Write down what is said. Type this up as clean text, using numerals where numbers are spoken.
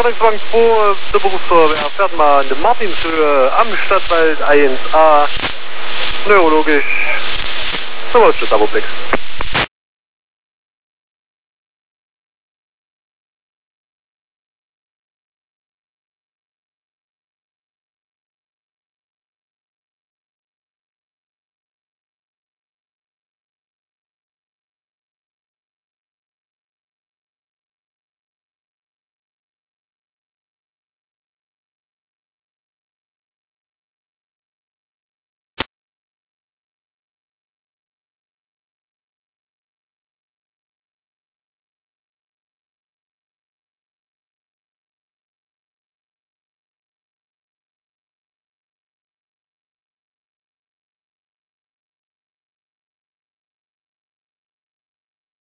Rettungswagen 2 der Berufsfeuerwehr fährt mal in der Martinshöhe am Stadtwald 1A. Neurologisch. So was ist das Abo-Plex.